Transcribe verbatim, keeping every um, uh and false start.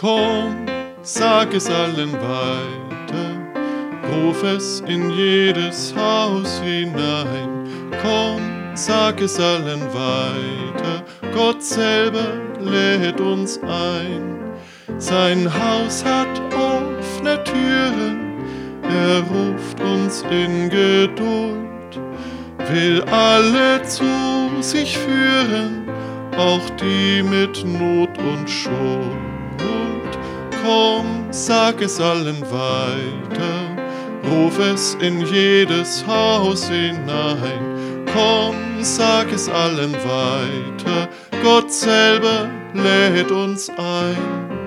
Komm, sag es allen weiter, ruf es in jedes Haus hinein. Komm, sag es allen weiter, Gott selber lädt uns ein. Sein Haus hat offene Türen, er ruft uns in Geduld, will alle zu sich führen, auch die mit Not und Schuld. Komm, sag es allen weiter, ruf es in jedes Haus hinein. Komm, sag es allen weiter, Gott selber lädt uns ein.